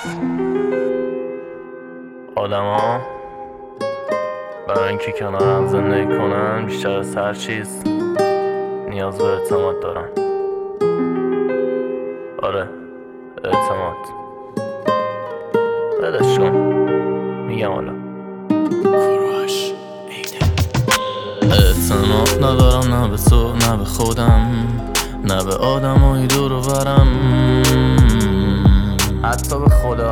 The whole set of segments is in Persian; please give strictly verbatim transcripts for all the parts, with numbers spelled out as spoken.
آدما برای اینکه کنار هم زندگی کنن بیشتر از هر چیز نیاز به اعتماد دارن. آره، اعتماد. بدش کن، میگم حالا اعتماد ندارم، نه به تو نه به خودم، نه به آدمای دور و برم، حتی به خدا.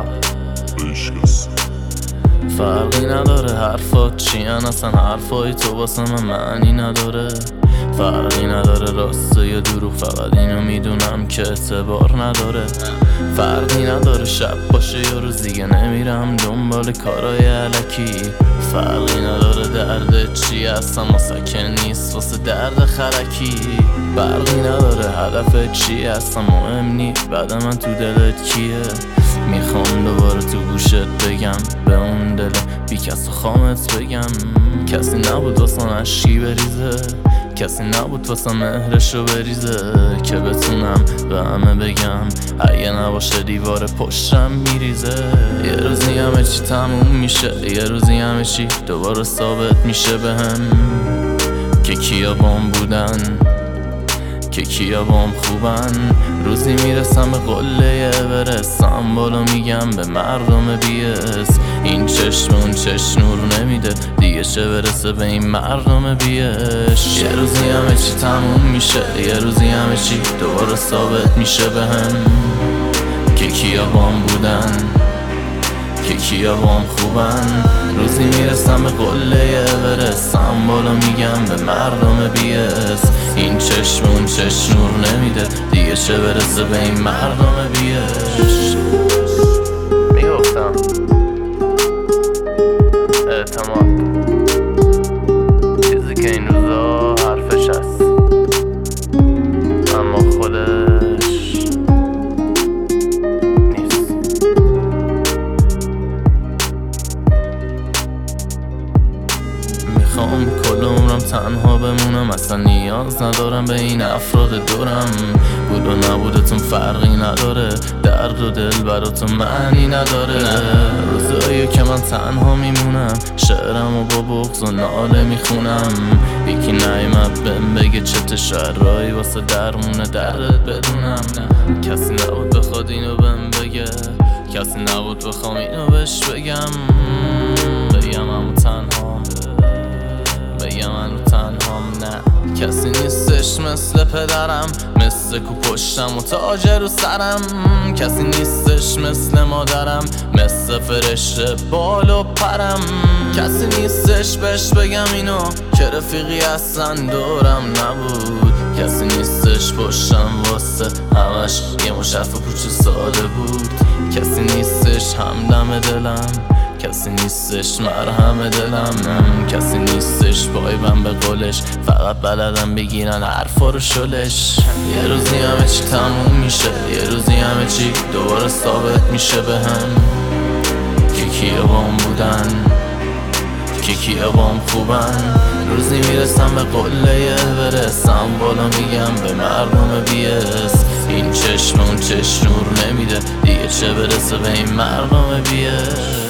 فرقی نداره حرفات چیان، اصلا حرفای تو واسه من معنی نداره. فرقی نداره راسته یا دروغ، فقط اینو میدونم که اعتبار نداره. فرقی نداره شب باشه یا روز، دیگه نمیرم دنبال کارای علکی. فرقی نداره درد چی هستم، واسه که نیست واسه درد خرکی. فرقی نداره هدف چی هستم، مهم نی بعد من تو دلت کیه. میخوام دوباره تو گوشت بگم، به اون دل بی کس و خامت بگم. کسی نبود واسه عشقی بریزه، کسی نبود واسه مهرشو بریزه، که بتونم به همه بگم اگه نباشه دیوار پشتم میریزه. یه روزی همه چی تموم میشه، یه روزی همه چی دوباره ثابت میشه بهم که کیا بام بودن، که کیا بام خوبن. روزی میرسم به قله برسم، بالا میگم به مردم بیس این چشم اون چشم نور نمیده، دیگه چه برسه به این مردم بیش. یه روزی همه چی تموم میشه، یه روزی همه چی دوباره ثابت میشه بهم که کیا بام بودن، که کیا بام خوبن. روزی میرسم به قله برسم، بالا میگم به مردم بیس این چشم اون چشم نور نمیده، دیگه چه برسه به این مردم بیش. میگفتم اعتماد چیزی که این روزا حرفش هست، اما خودش نیست. میخوام کل عمرم تنها بمونم، اصلا نیاز ندارم به این افراد دورم. بود و نبودتون فرقی نداره، درد و دل براتون معنی نداره. روزایی که من تنها میمونم، شعرم و با بغض و ناله میخونم. یکی نیامد بهم بگه چه شعرهایی واسه درمون دردت بدونم. کسی نبود بخواد اینو بهم بگه، کسی نبود بخوام اینو بهش بگم. بگم همو تنها، بگم منو تنهام، نه کسی نیستش مثل پدرم، مثل کو پشتم و تاج رو سرم. کسی نیستش مثل مادرم، مثل فرشته بال و پرم. کسی نیستش بهش بگم اینو که رفیقی اصلا دورم نبود. کسی نیستش پشتم واسه همش یه مشرف و پوچ ساده بود. کسی نیستش همدم دلم، کسی نیستش مرهم دلم. کسی نیستش پایبند به قولش، فقط بلدم بگیرن حرفا رو شلش. یه روزی همه چی تموم میشه، یه روزی همه چی دوباره ثابت میشه بهم که کیا بام بودن، که کیا بام خوبن. روزی میرسم به قله برسم، بالا میگم به مردم بیس این چشم اون چشم نور نمیده، دیگه چه برسه به این مردم بیس.